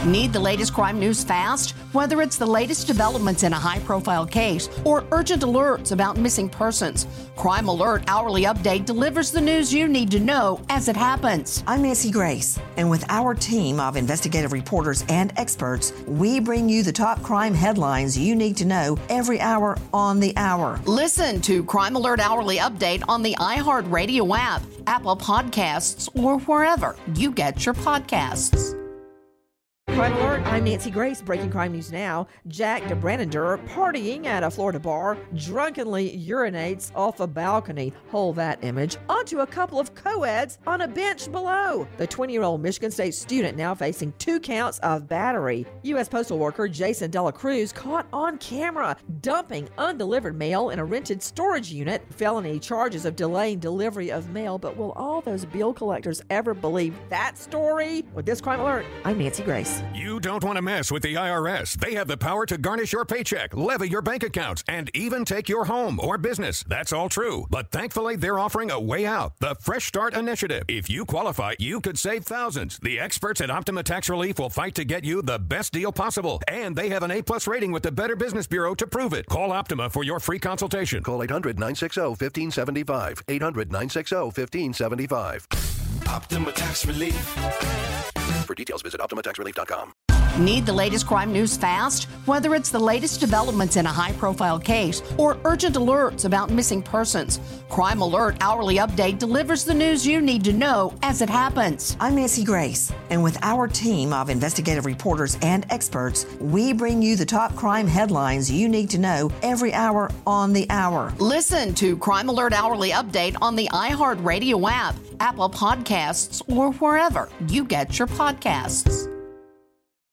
Need the latest crime news fast? Whether it's the latest developments in a high-profile case or urgent alerts about missing persons, Crime Alert Hourly Update delivers the news you need to know as it happens. I'm Nancy Grace, and with our team of investigative reporters and experts, we bring you the top crime headlines you need to know every hour on the hour. Listen to Crime Alert Hourly Update on the iHeartRadio app, Apple Podcasts, or wherever you get your podcasts. Crime Alert, I'm Nancy Grace. Breaking crime news now. Jack DeBrannander, partying at a Florida bar, drunkenly urinates off a balcony. Hold that image. Onto a couple of co-eds on a bench below. The 20-year-old Michigan State student now facing 2 counts of battery. U.S. postal worker Jason Dela Cruz caught on camera dumping undelivered mail in a rented storage unit. Felony charges of delaying delivery of mail. But will all those bill collectors ever believe that story? With this Crime Alert, I'm Nancy Grace. You don't want to mess with the IRS. They have the power to garnish your paycheck, levy your bank accounts, and even take your home or business. That's all true. But thankfully, they're offering a way out, the Fresh Start Initiative. If you qualify, you could save thousands. The experts at Optima Tax Relief will fight to get you the best deal possible. And they have an A-plus rating with the Better Business Bureau to prove it. Call Optima for your free consultation. Call 800-960-1575. 800-960-1575. Optima Tax Relief. For details, visit OptimaTaxRelief.com. Need the latest crime news fast? Whether it's the latest developments in a high-profile case or urgent alerts about missing persons, Crime Alert Hourly Update delivers the news you need to know as it happens. I'm Nancy Grace, and with our team of investigative reporters and experts, we bring you the top crime headlines you need to know every hour on the hour. Listen to Crime Alert Hourly Update on the iHeartRadio app, Apple Podcasts, or wherever you get your podcasts.